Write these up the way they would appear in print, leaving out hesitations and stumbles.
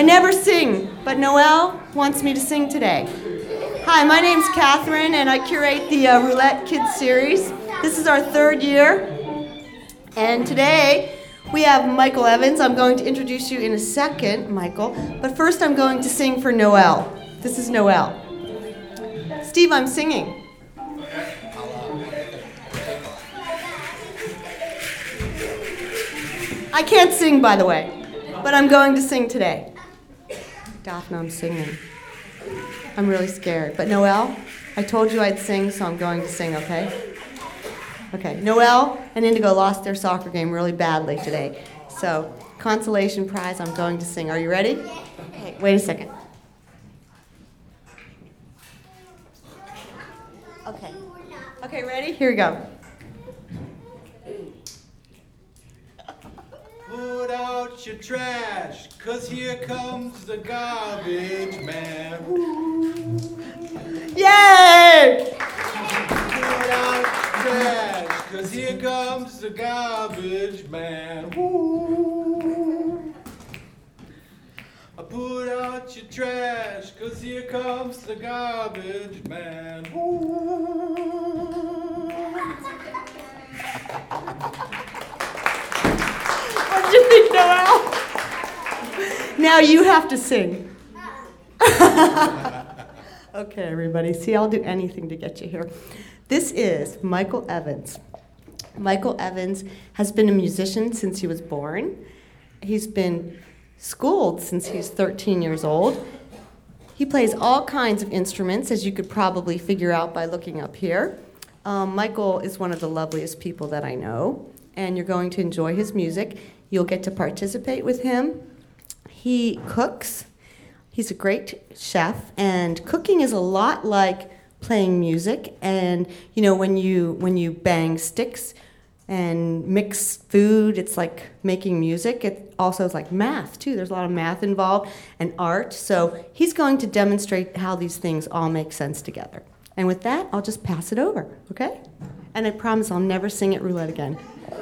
never sing, but Noelle wants me to sing today. Hi, my name's Catherine, and I curate the Roulette Kids series. This is our third year, and today we have Michael Evans. I'm going to introduce you in a second, Michael, but first I'm going to sing for Noelle. This is Noelle. Steve, I'm singing. I can't sing, by the way, but I'm going to sing today. Daphne, I'm singing. I'm really scared. But Noelle, I told you I'd sing, so I'm going to sing, okay? Okay, Noelle and Indigo lost their soccer game really badly today. So, consolation prize, I'm going to sing. Are you ready? Okay, wait a second. Okay. Okay, ready? Here we go. Put out your trash, 'cause here comes the garbage man. Yay! Put out your trash, 'cause here comes the garbage man. Put out your trash, 'cause here comes the garbage man. What did you think, Noelle? Now you have to sing. Okay, everybody. See, I'll do anything to get you here. This is Michael Evans. Michael Evans has been a musician since he was born. He's been schooled since he's 13 years old. He plays all kinds of instruments, as you could probably figure out by looking up here. Michael is one of the loveliest people that I know, and you're going to enjoy his music. You'll get to participate with him. He cooks. He's a great chef, and cooking is a lot like playing music. And you know, when you bang sticks and mix food, it's like making music. It also is like math too. There's a lot of math involved and art. So he's going to demonstrate how these things all make sense together. And with that, I'll just pass it over, okay? And I promise I'll never sing at roulette again.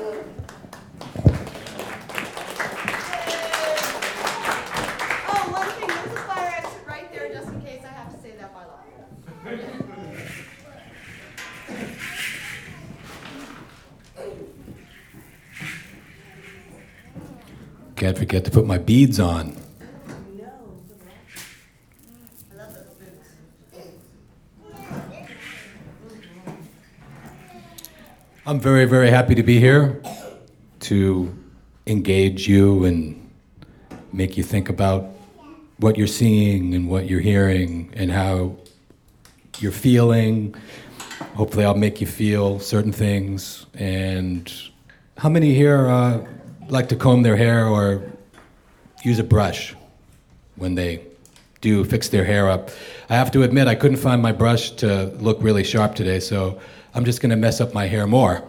Can't forget to put my beads on. I'm very, very happy to be here to engage you and make you think about what you're seeing and what you're hearing and how you're feeling. Hopefully I'll make you feel certain things. And how many here like to comb their hair or use a brush when they do fix their hair up? I have to admit I couldn't find my brush to look really sharp today, so I'm just going to mess up my hair more.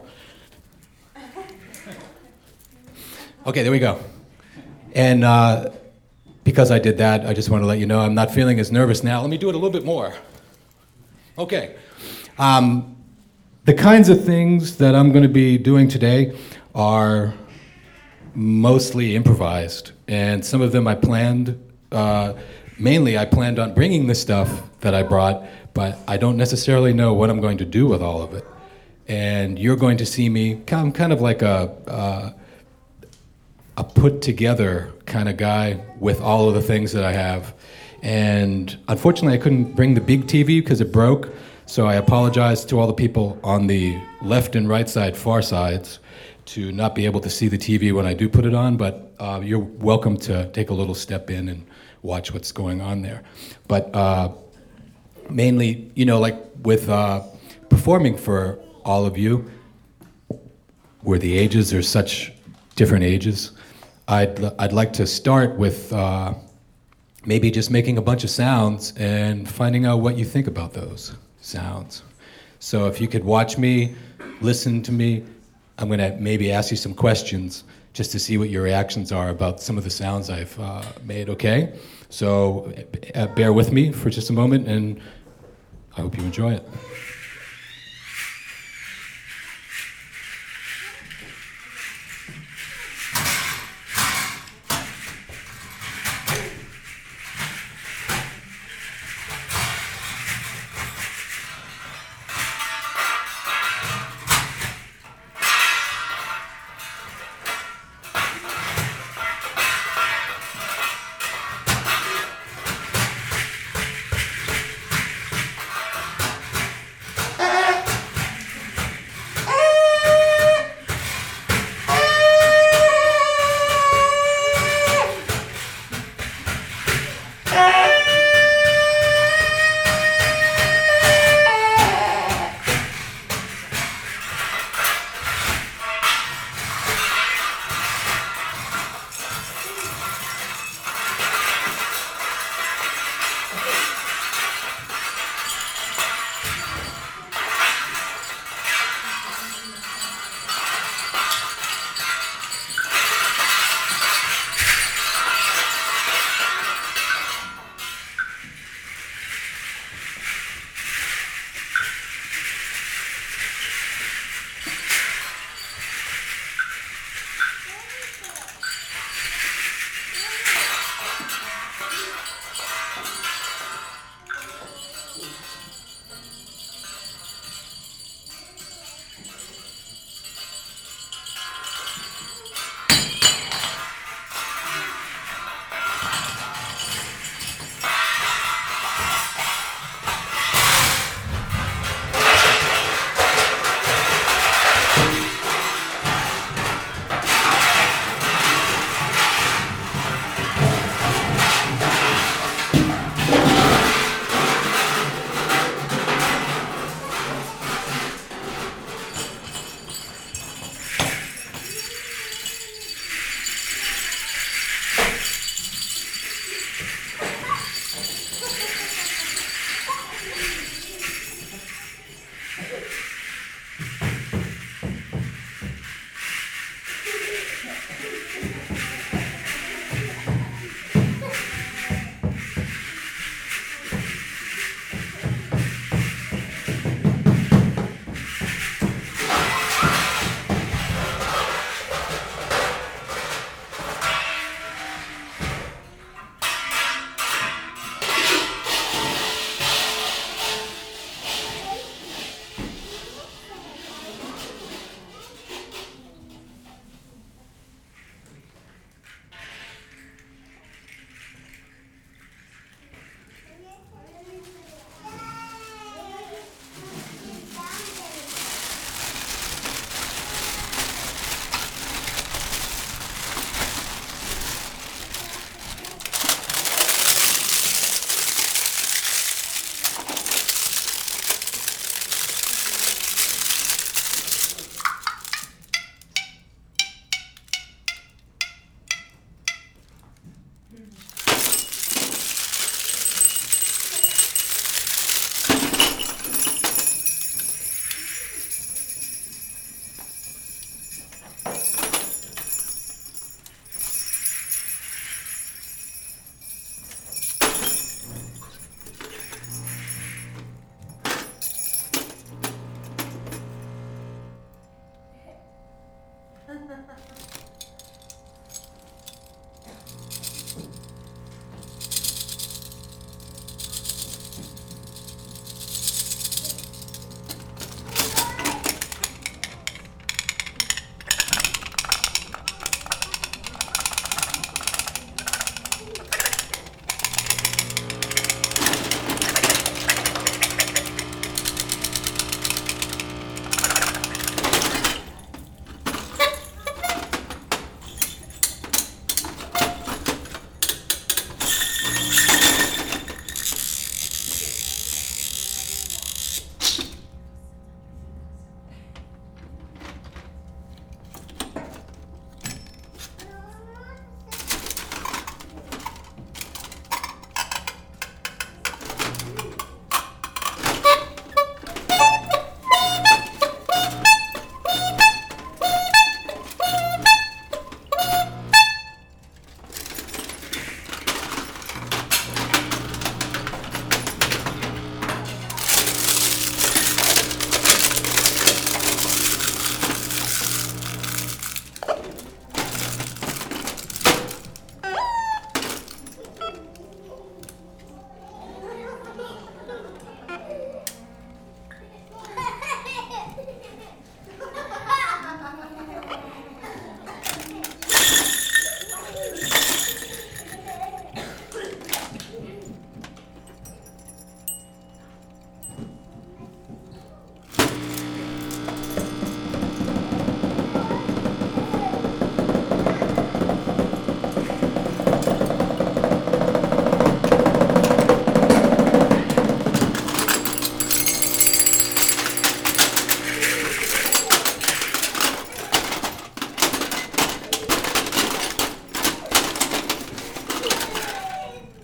Okay, there we go. And because I did that, I just want to let you know I'm not feeling as nervous now. Let me do it a little bit more. Okay. The kinds of things that I'm going to be doing today are mostly improvised, and some of them I planned. Mainly, I planned on bringing the stuff that I brought, but I don't necessarily know what I'm going to do with all of it. And you're going to see me. I'm kind of like a put-together kind of guy with all of the things that I have. And unfortunately, I couldn't bring the big TV because it broke. So I apologize to all the people on the left and right side, far sides, to not be able to see the TV when I do put it on, but you're welcome to take a little step in and watch what's going on there. But mainly, you know, like with performing for all of you, where the ages are such different ages, I'd like to start with maybe just making a bunch of sounds and finding out what you think about those sounds. So if you could watch me, listen to me, I'm going to maybe ask you some questions just to see what your reactions are about some of the sounds I've made, okay? So bear with me for just a moment, and I hope you enjoy it.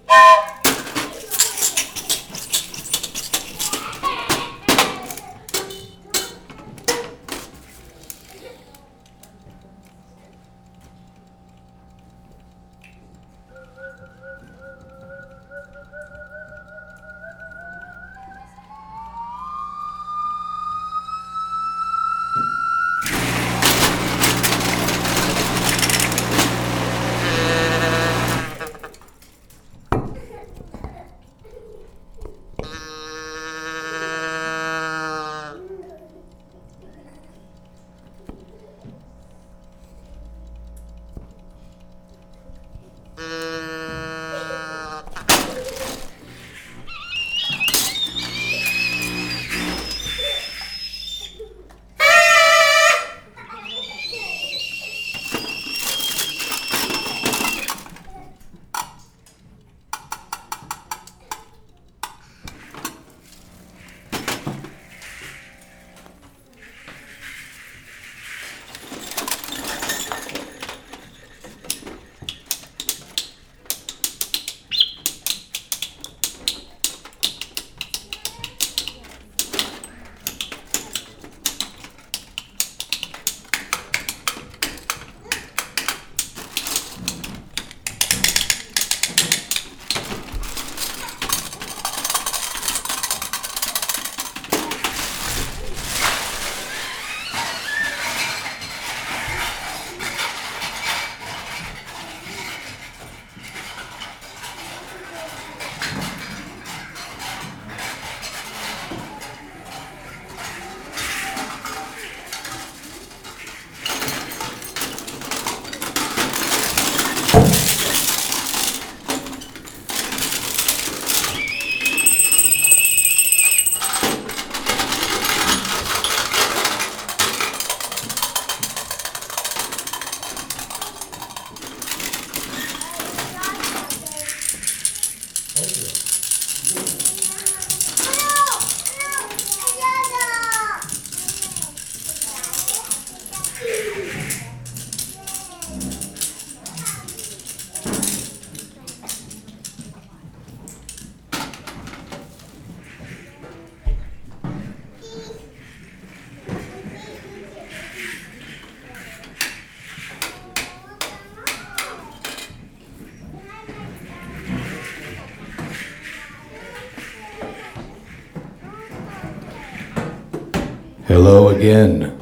Hello again.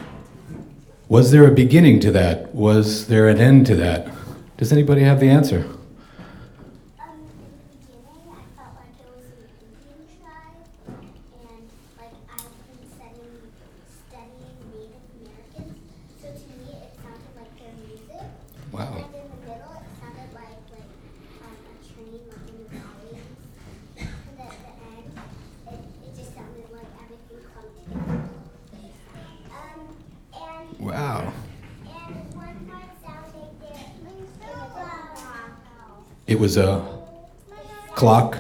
Was there a beginning to that? Was there an end to that? Does anybody have the answer? Wow. It was a clock.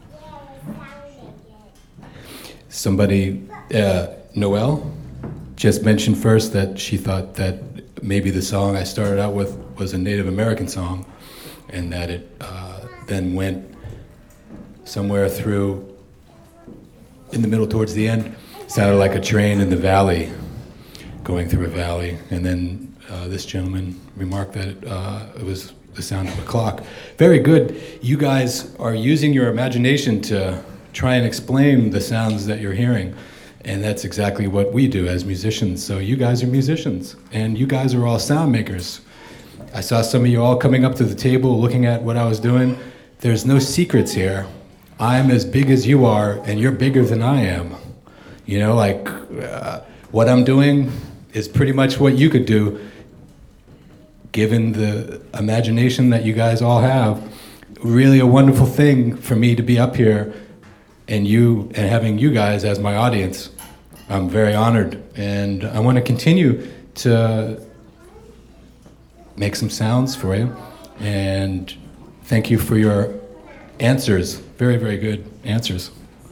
Somebody, Noelle, just mentioned first that she thought that maybe the song I started out with was a Native American song, and that it then went somewhere through, in the middle towards the end, sounded like a train in the valley, going through a valley. And then this gentleman remarked that it was the sound of a clock. Very good. You guys are using your imagination to try and explain the sounds that you're hearing. And that's exactly what we do as musicians. So you guys are musicians, and you guys are all sound makers. I saw some of you all coming up to the table looking at what I was doing. There's no secrets here. I'm as big as you are, and you're bigger than I am. You know, like what I'm doing is pretty much what you could do, given the imagination that you guys all have. Really a wonderful thing for me to be up here and having you guys as my audience. I'm very honored, and I want to continue to make some sounds for you. And thank you for your answers. Very, very good answers.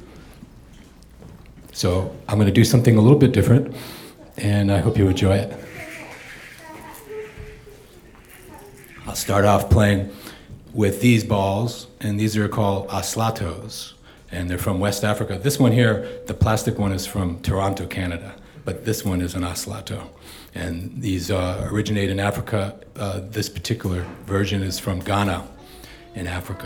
So I'm going to do something a little bit different, and I hope you enjoy it. I'll start off playing with these balls, and these are called aslatos, and they're from West Africa. This one here, the plastic one, is from Toronto, Canada, but this one is an aslato. And these originate in Africa. This particular version is from Ghana in Africa.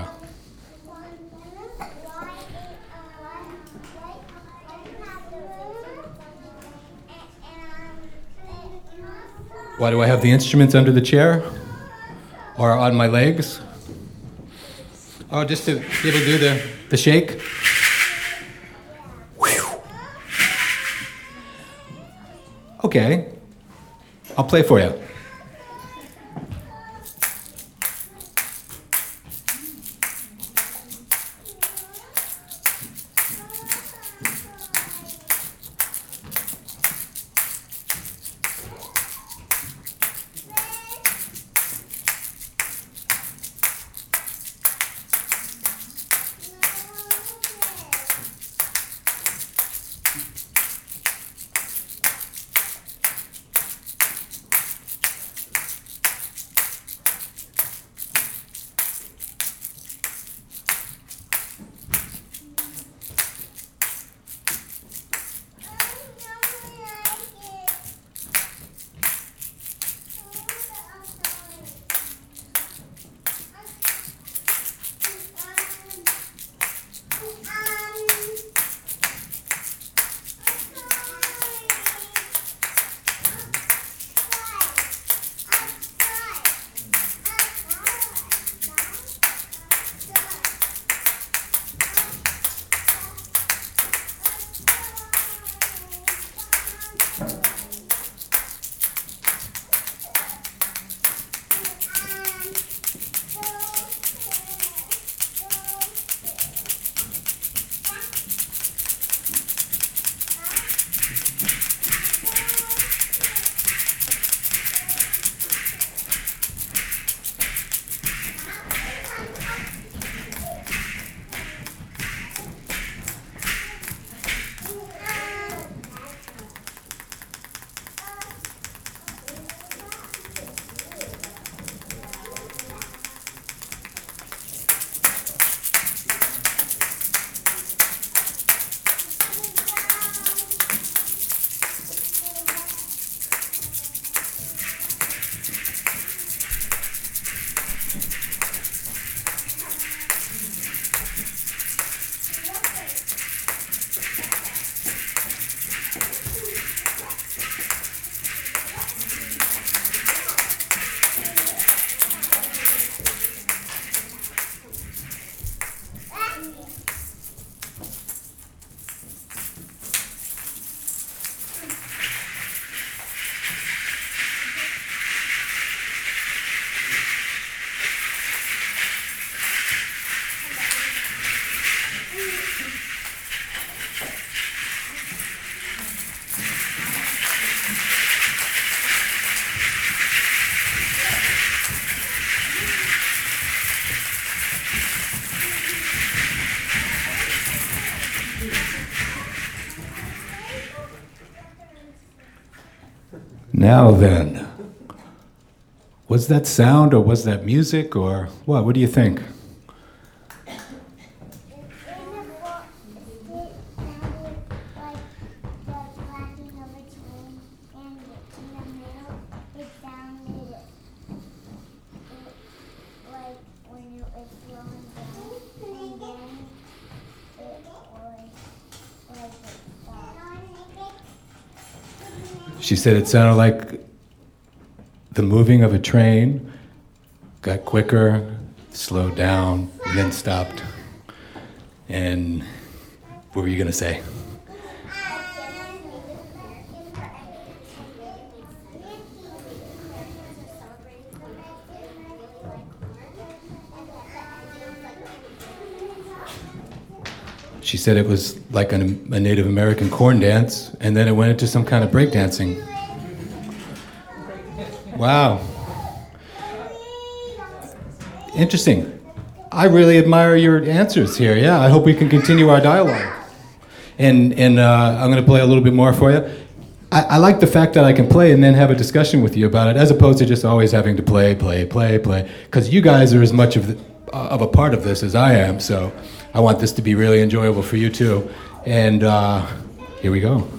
Why do I have the instruments under the chair? Or on my legs? Oh, just to be able to do the shake? Whew. Okay, I'll play for you. Now then, was that sound or was that music or what? What do you think? She said it sounded like the moving of a train, got quicker, slowed down, and then stopped. And what were you going to say? She said it was like a Native American corn dance, and then it went into some kind of breakdancing. Wow. Interesting. I really admire your answers here. Yeah, I hope we can continue our dialogue. And I'm going to play a little bit more for you. I like the fact that I can play and then have a discussion with you about it, as opposed to just always having to play. Because you guys are as much of of a part of this as I am, so I want this to be really enjoyable for you too. And here we go.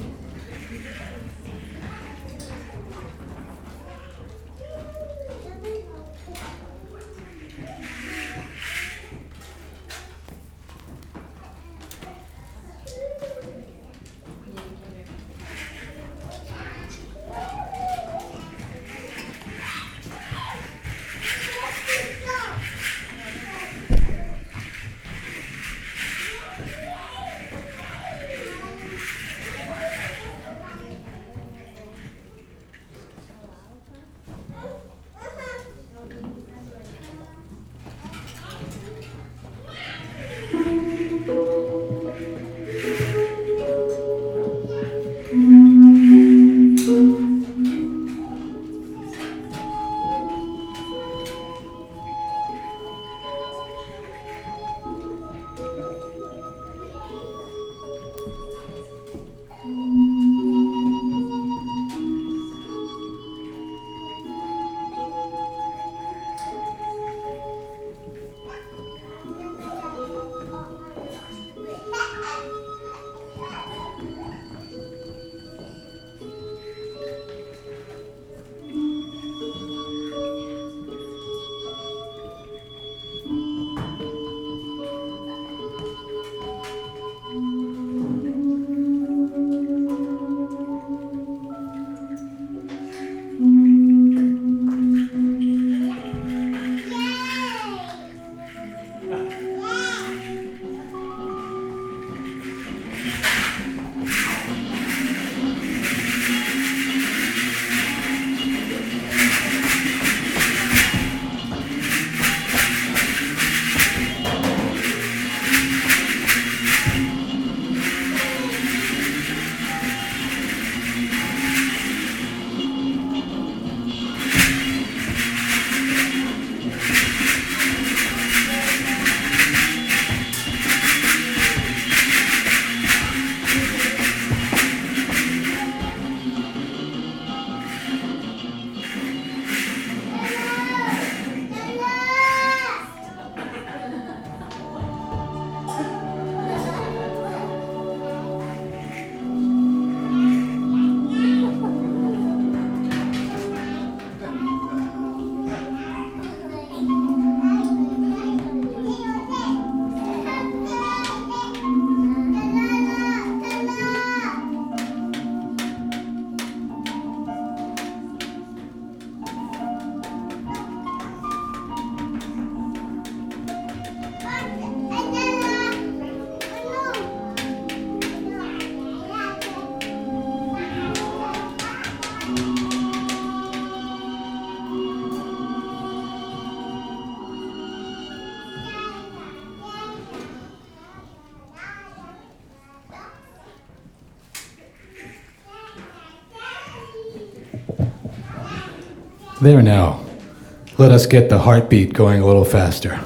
There now. Let us get the heartbeat going a little faster.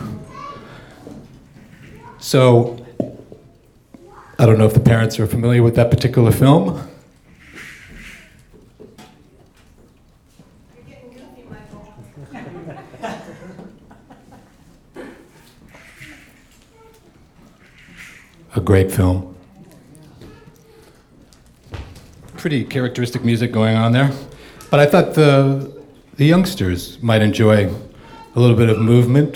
So, I don't know if the parents are familiar with that particular film. A great film. Pretty characteristic music going on there. But I thought the youngsters might enjoy a little bit of movement.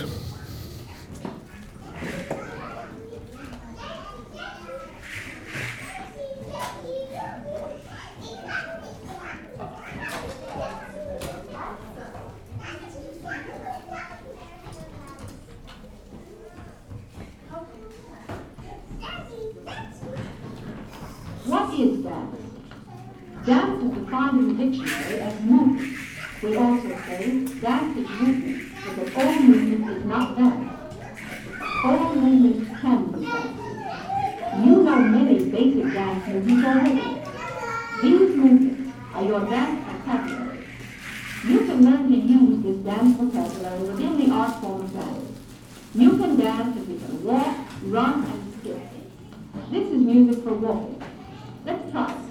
What is dance? Dance is defined in the dictionary as movement. We also say dance is movement, because all movement is not dance. All movements can be dance. You know many basic dance movements already. These movements are your dance vocabulary. You can learn to use this dance vocabulary within the art form of dance. You can dance if you can walk, run, and skip. This is music for walking. Let's try it.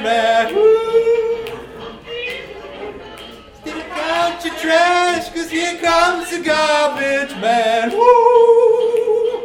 man. Woo! Still count your trash, 'cause here comes the garbage man. Woo!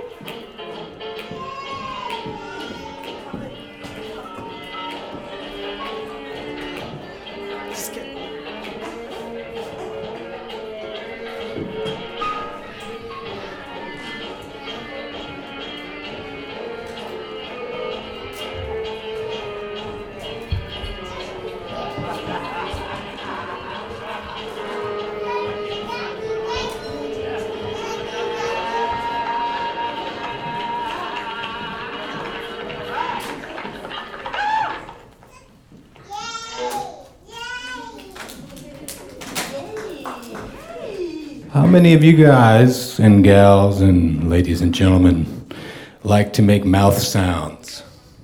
How many of you guys and gals and ladies and gentlemen like to make mouth sounds?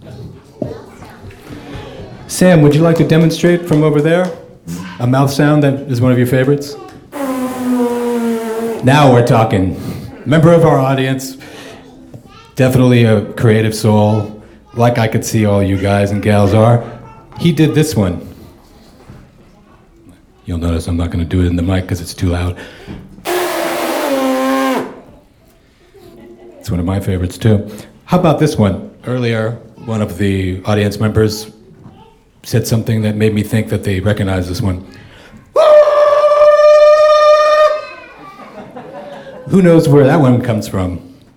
Sam, would you like to demonstrate from over there? A mouth sound that is one of your favorites? Now we're talking. Member of our audience, definitely a creative soul, like I could see all you guys and gals are. He did this one. You'll notice I'm not going to do it in the mic because it's too loud. It's one of my favorites too. How about this one? Earlier, one of the audience members said something that made me think that they recognized this one. Who knows where that one comes from?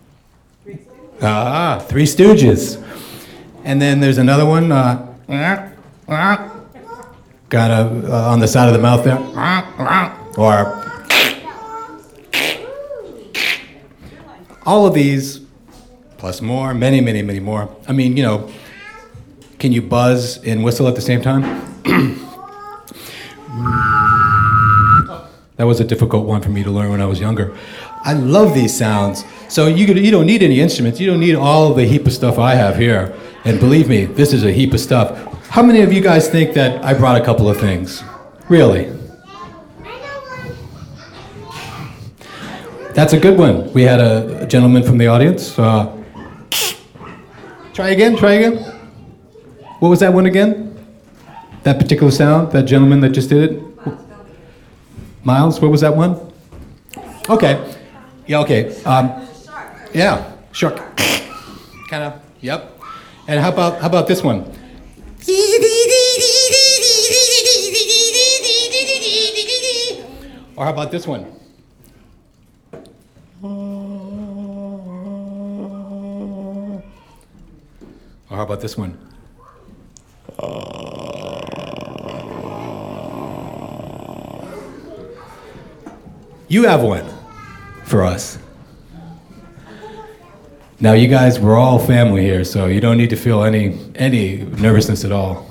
Ah, Three Stooges. And then there's another one, got on the side of the mouth there. Or all of these, plus more, many, many, many more. I mean, you know, can you buzz and whistle at the same time? That was a difficult one for me to learn when I was younger. I love these sounds. So you don't need any instruments. You don't need all the heap of stuff I have here. And believe me, this is a heap of stuff. How many of you guys think that I brought a couple of things? Really? That's a good one. We had a gentleman from the audience. Try again. What was that one again? That particular sound, that gentleman that just did it? Miles, what was that one? Okay. Yeah, okay. Yeah, shark. Kind of, yep. And how about this one? Or how about this one? Or how about this one? You have one for us. Now, you guys, we're all family here, so you don't need to feel any nervousness at all.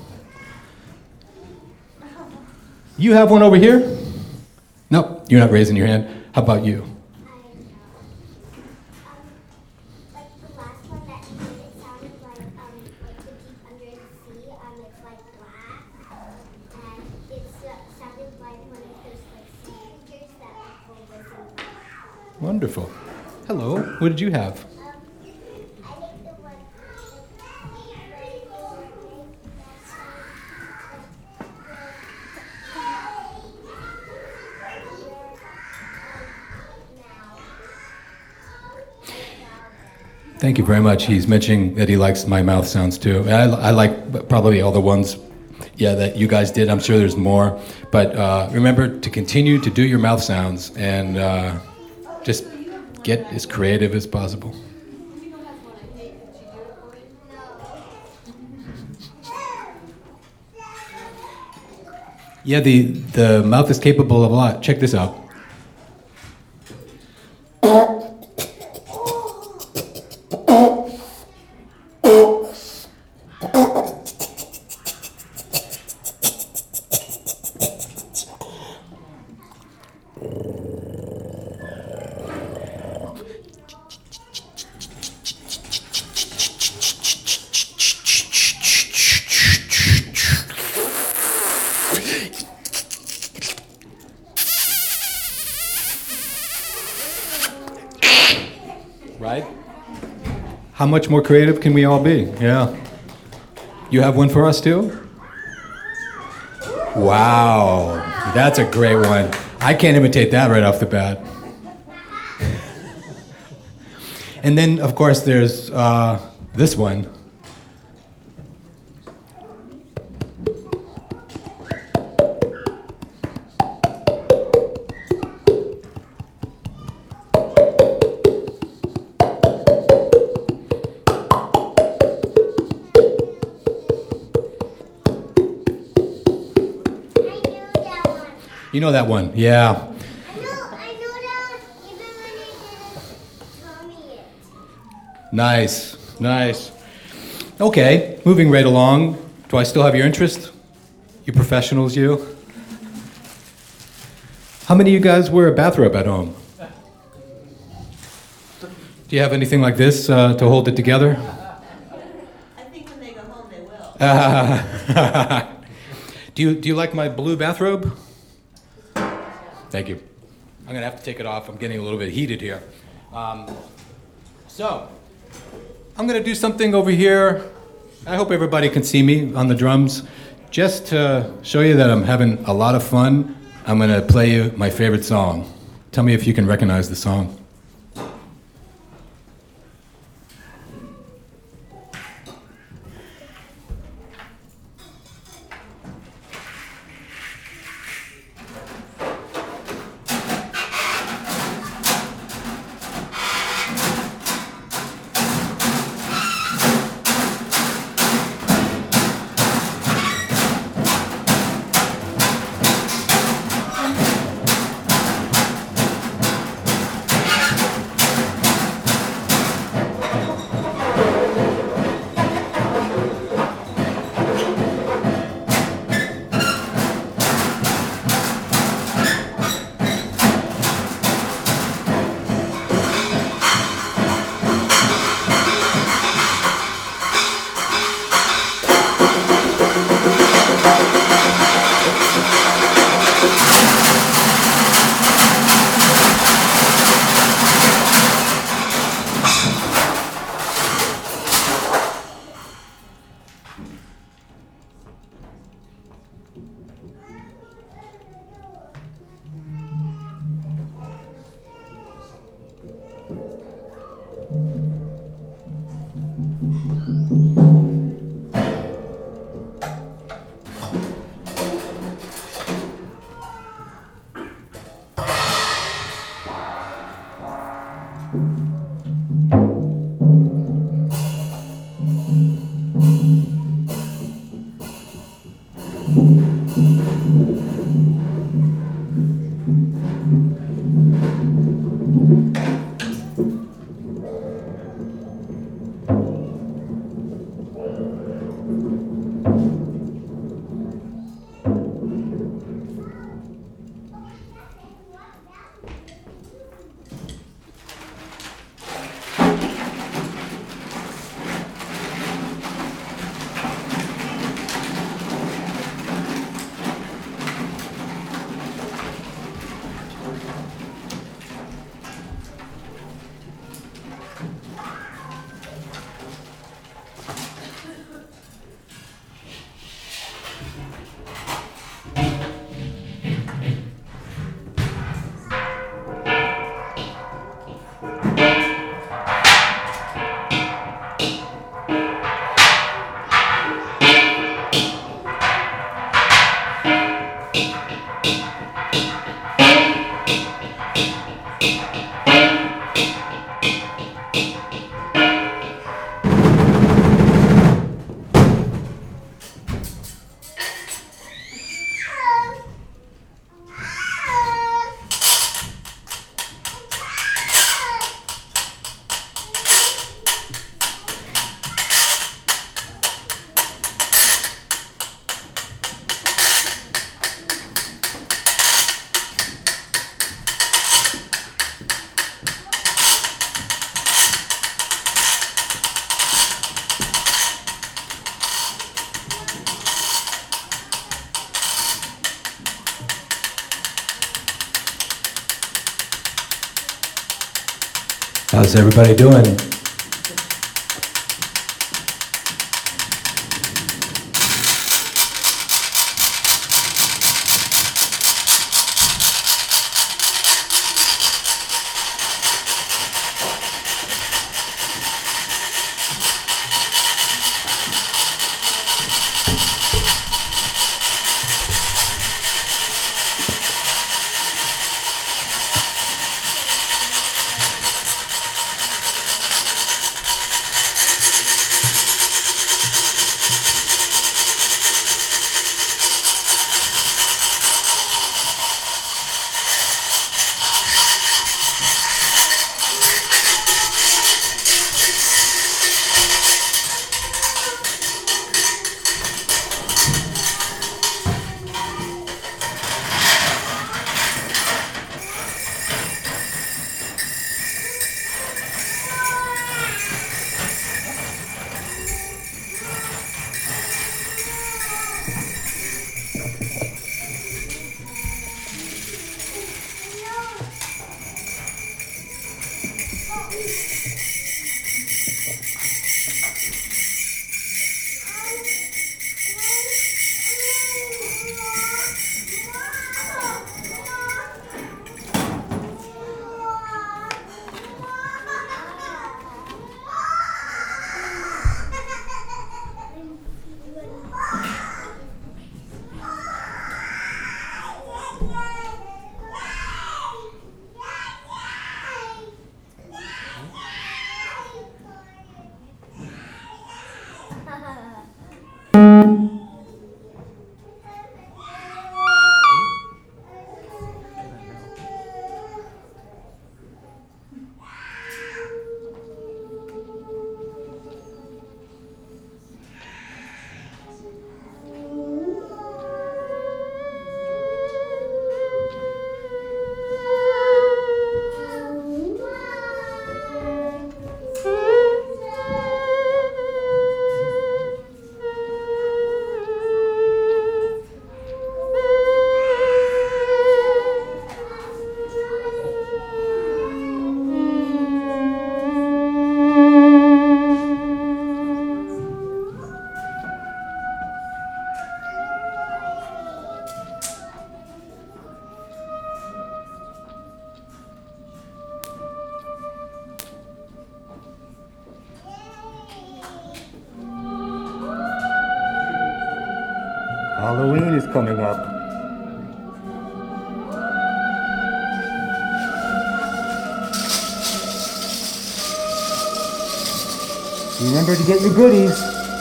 You have one over here? Nope, you're not raising your hand. How about you? Like the last one that you did, it sounded like the deep under the sea, it's like black, and it sounded like one of those like sea creatures that will listen. Wonderful. Hello, what did you have? I think the one. Thank you very much. He's mentioning that he likes my mouth sounds too. And I like probably all the ones, that you guys did. I'm sure there's more. But remember to continue to do your mouth sounds and just get as creative as possible. Yeah, the mouth is capable of a lot. Check this out. Right? How much more creative can we all be? Yeah. You have one for us too? Wow, that's a great one. I can't imitate that right off the bat. And then, of course, there's this one. You know that one, yeah. I know that one, even when you didn't tell me it. Nice. Okay, moving right along. Do I still have your interest? You professionals, you? How many of you guys wear a bathrobe at home? Do you have anything like this to hold it together? I think when they go home, they will. Do you like my blue bathrobe? Thank you. I'm going to have to take it off. I'm getting a little bit heated here. So, I'm going to do something over here. I hope everybody can see me on the drums. Just to show you that I'm having a lot of fun, I'm going to play you my favorite song. Tell me if you can recognize the song. How's everybody doing? coming up. Remember to get your goodies.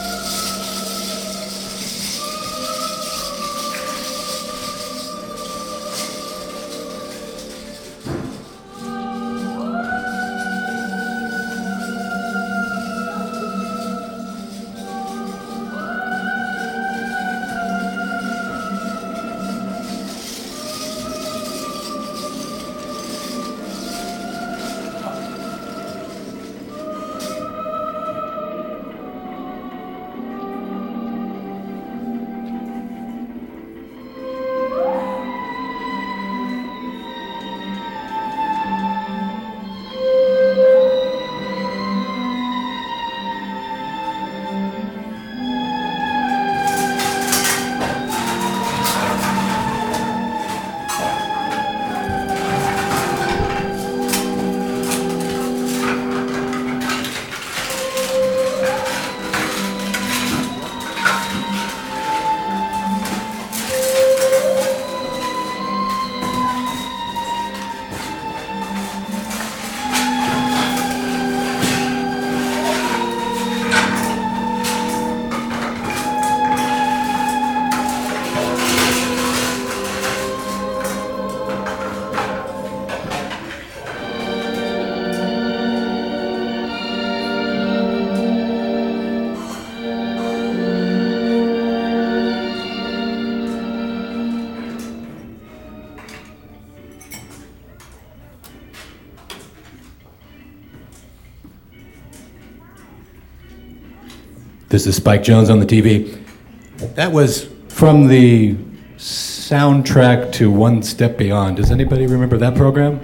This is Spike Jones on the TV. That was from the soundtrack to One Step Beyond. Does anybody remember that program?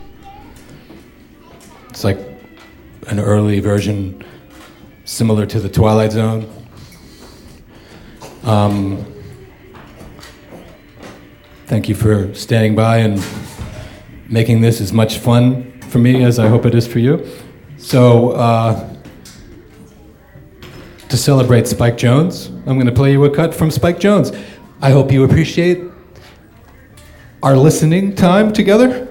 It's like an early version similar to The Twilight Zone. Thank you for standing by and making this as much fun for me as I hope it is for you. So, to celebrate Spike Jones, I'm going to play you a cut from Spike Jones. I hope you appreciate our listening time together.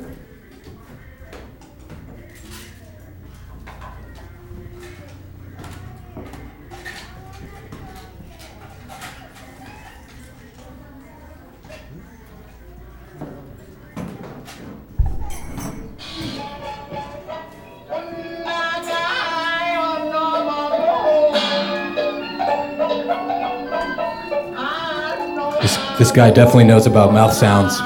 This guy definitely knows about mouth sounds.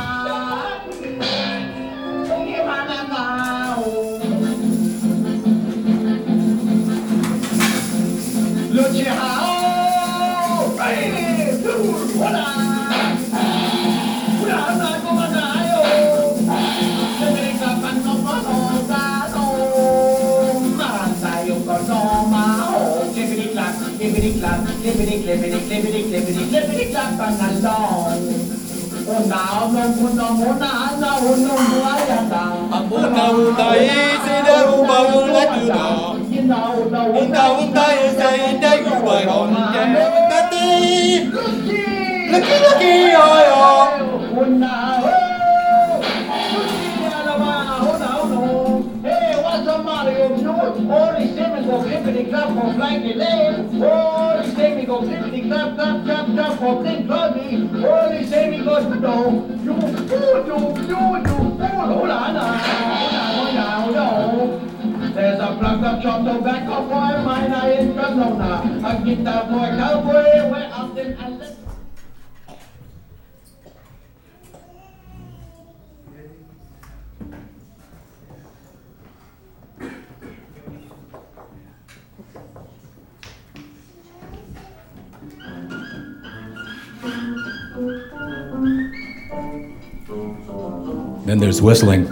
There's a plug of chopped tobacco for a miner in Cremona, a guitar for a cowboy, where often I live. Then there's whistling.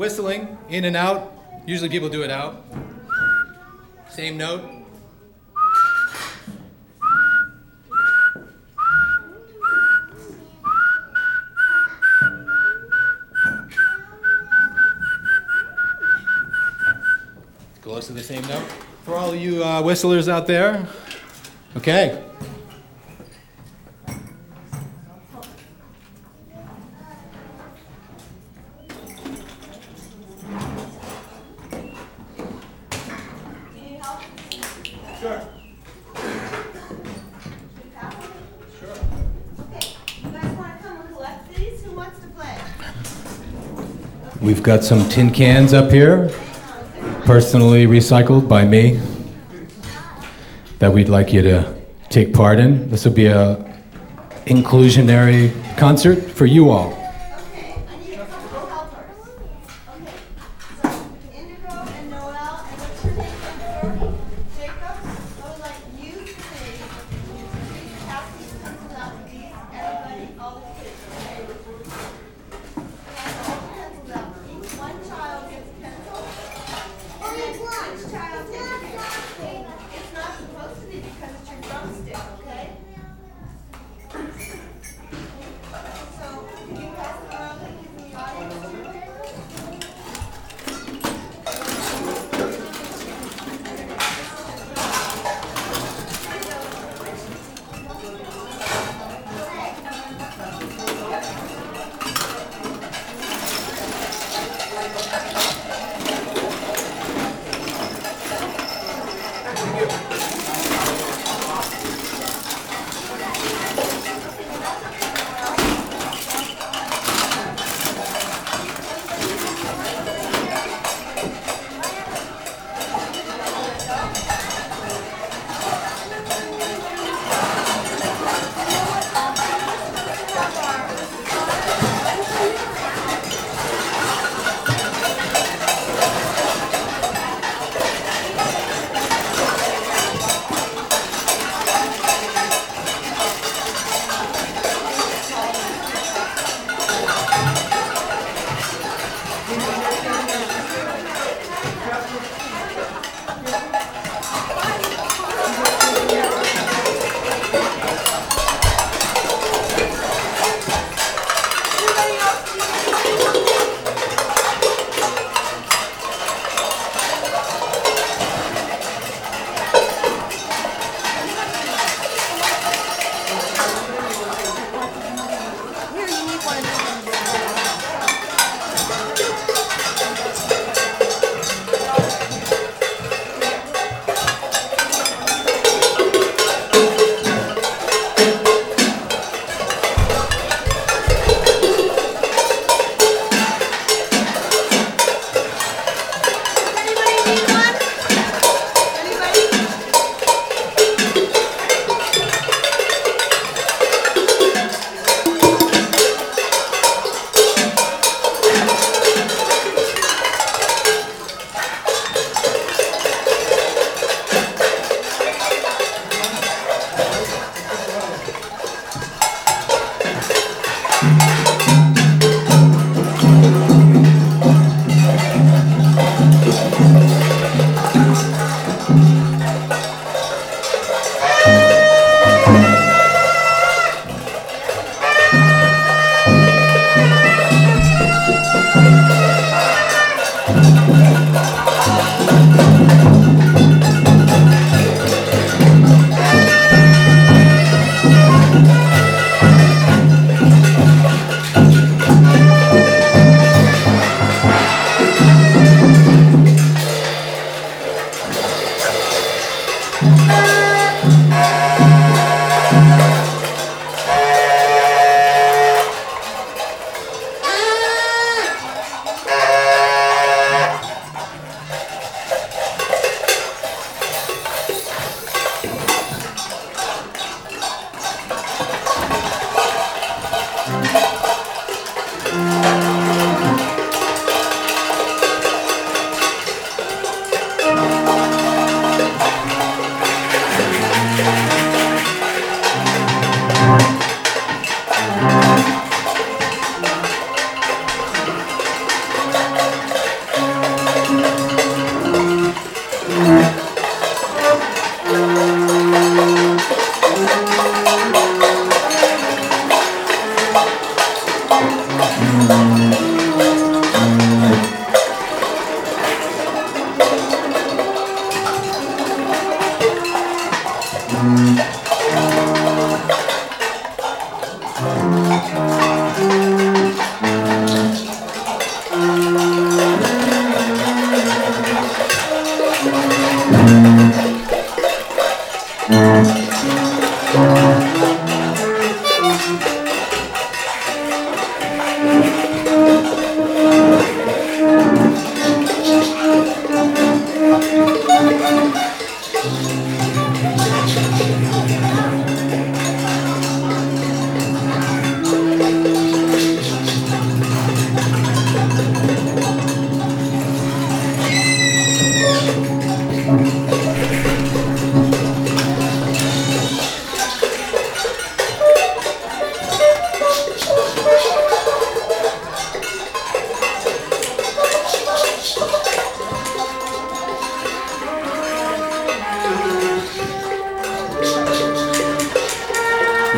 whistling in and out. Usually people do it out. Same note. Close to the same note. For all of you whistlers out there, okay. We've got some tin cans up here, personally recycled by me, that we'd like you to take part in. This will be a inclusionary concert for you all. Okay, I need a couple helpers. Okay, so Indigo and Noel, and what's your name? Jacob? I would like you to say, please pass these pencils out to these, everybody, all the kids, okay? Pass all the pencils out. Each one child gets a pencil. And then each child takes a pencil. It's not supposed to be because it's your drumstick, okay? So, can you pass it around like in the audience?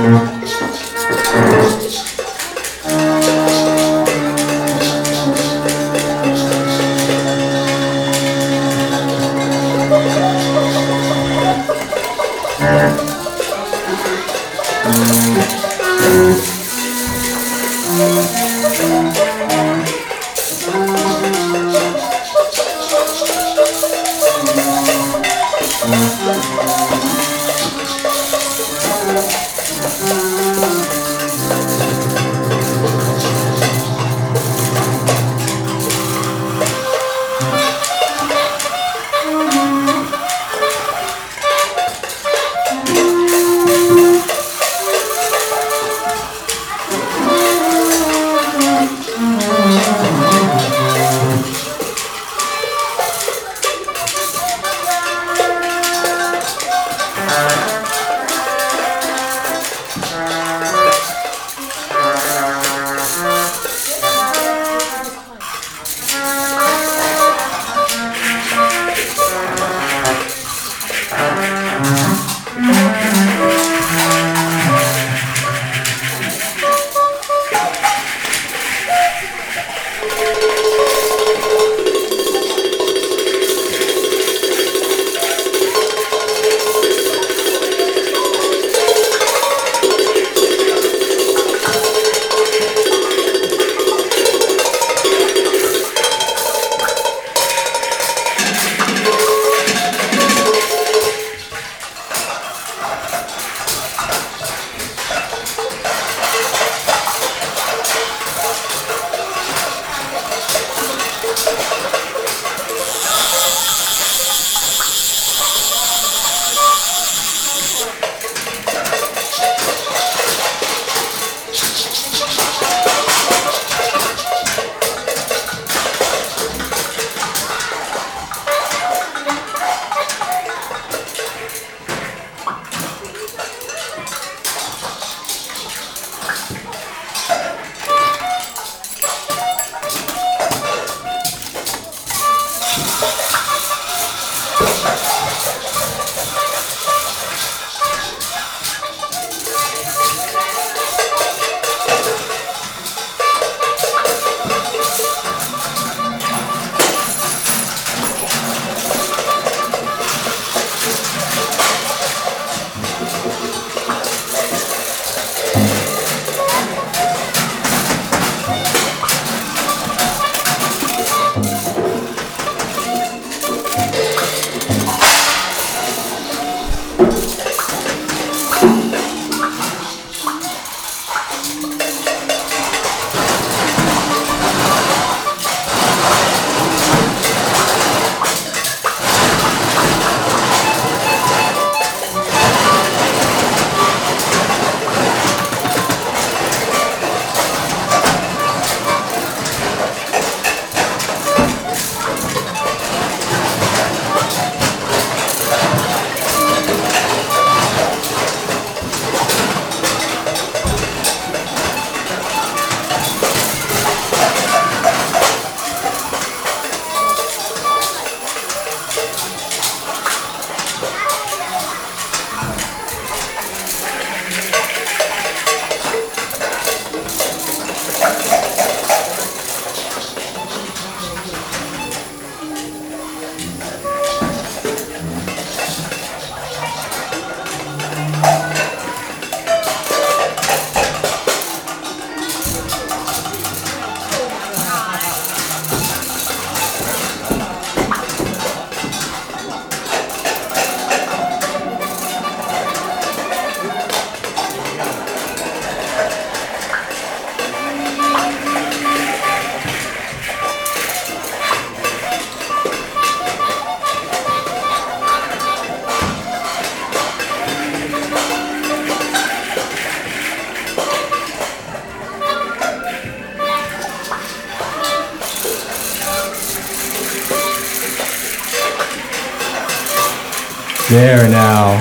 There now.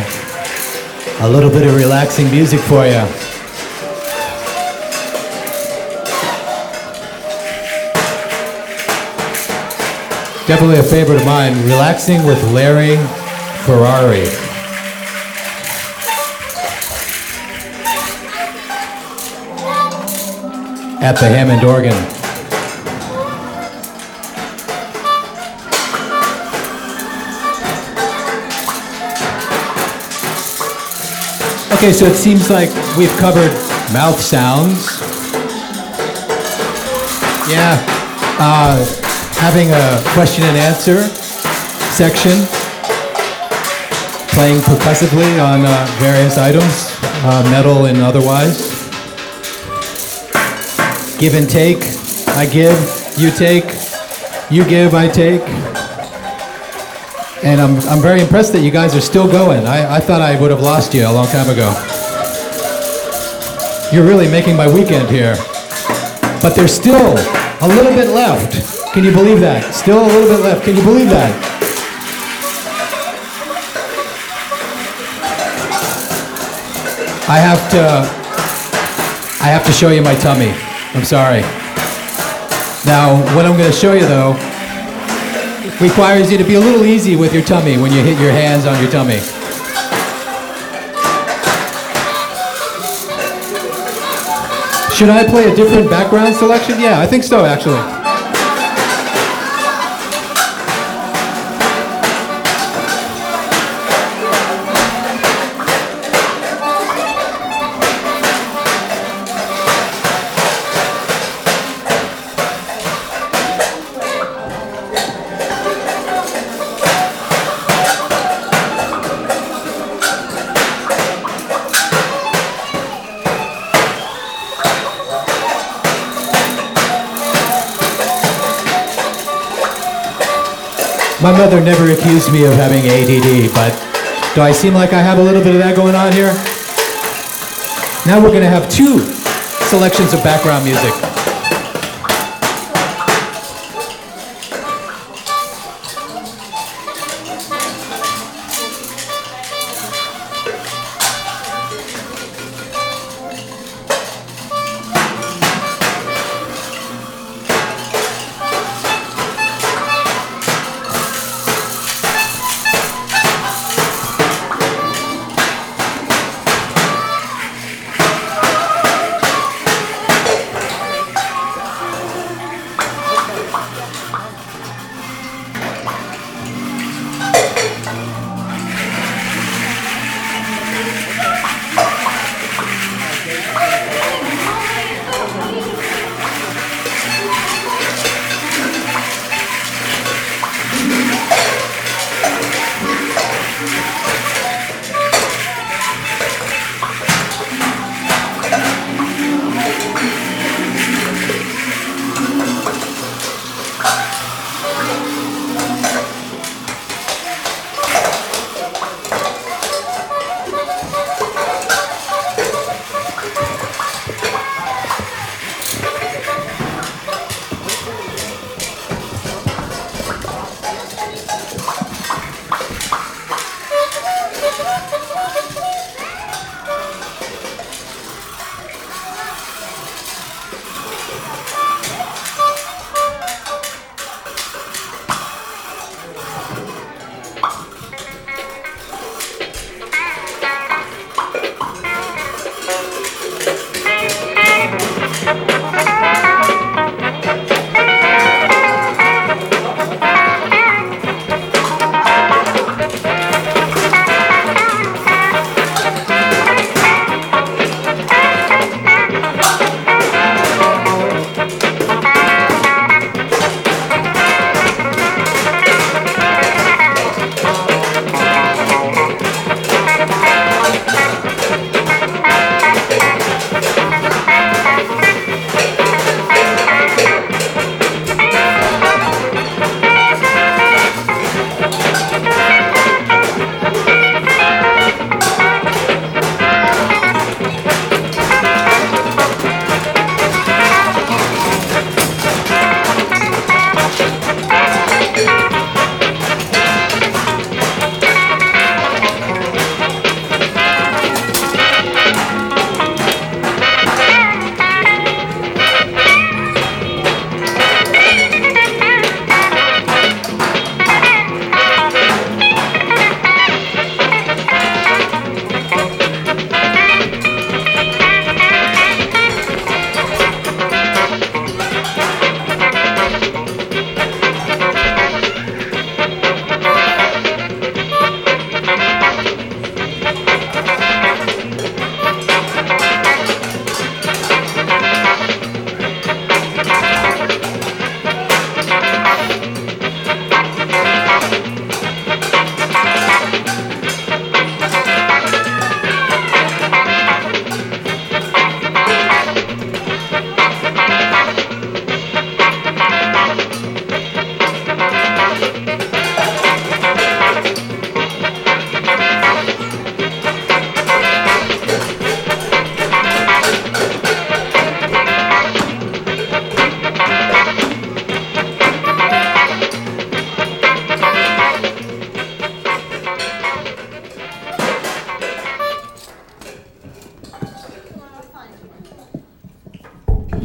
A little bit of relaxing music for you. Definitely a favorite of mine, Relaxing with Larry Ferrari. at the Hammond organ. Okay, so it seems like we've covered mouth sounds. Yeah, having a question and answer section, playing percussively on various items, metal and otherwise. Give and take, I give, you take, you give, I take. And I'm very impressed that you guys are still going. I thought I would have lost you a long time ago. You're really making my weekend here. But there's still a little bit left. Can you believe that? Still a little bit left. Can you believe that? I have to show you my tummy. I'm sorry. Now, what I'm going to show you, though, requires you to be a little easy with your tummy when you hit your hands on your tummy. Should I play a different background selection? Yeah, I think so, actually. My mother never accused me of having ADD, but do I seem like I have a little bit of that going on here? Now we're going to have two selections of background music.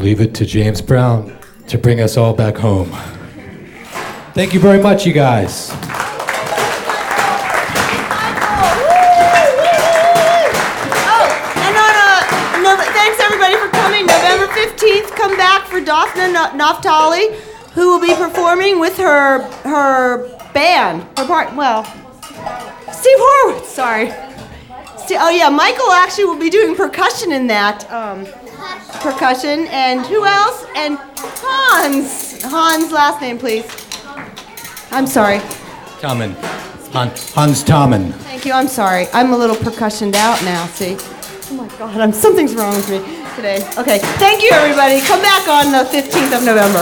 leave it to James Brown to bring us all back home. Thank you very much, you guys. Thanks everybody for coming. November 15th, come back for Daphna Naftali, who will be performing with her band. Steve Horowitz, sorry. Michael actually will be doing percussion in that. Percussion, and who else? And Hans. Hans, last name, please. I'm sorry. Tommen. Hans Tommen. Thank you, I'm sorry. I'm a little percussioned out now, see? Oh my God, something's wrong with me today. Okay, thank you everybody. Come back on the 15th of November.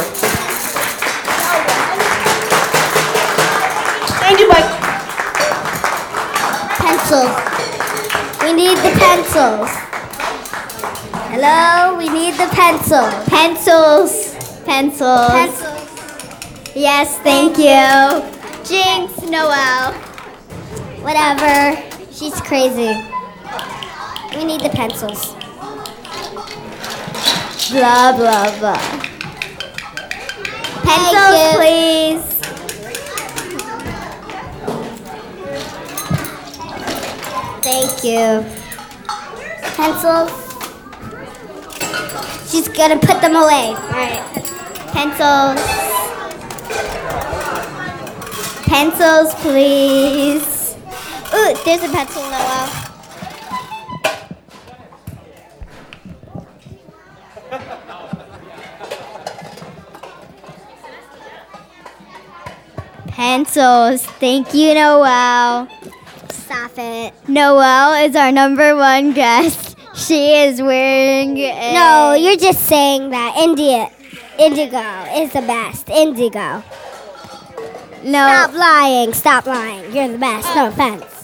Thank you, Mike. Pencils. We need the pencils. Hello, we need the pencil. Pencils. Pencils. Yes, thank you. Jinx, Noel. Whatever. She's crazy. We need the pencils. Blah, blah, blah. Pencils, please. Thank you. Pencils. She's gonna put them away. All right. Pencils. Pencils, please. Ooh, there's a pencil, Noel. Pencils. Thank you, Noel. Stop it. Noel is our number one guest. She is wearing a... No, you're just saying that Indigo is the best. Indigo. No. Stop lying. Stop lying. You're the best. No offense.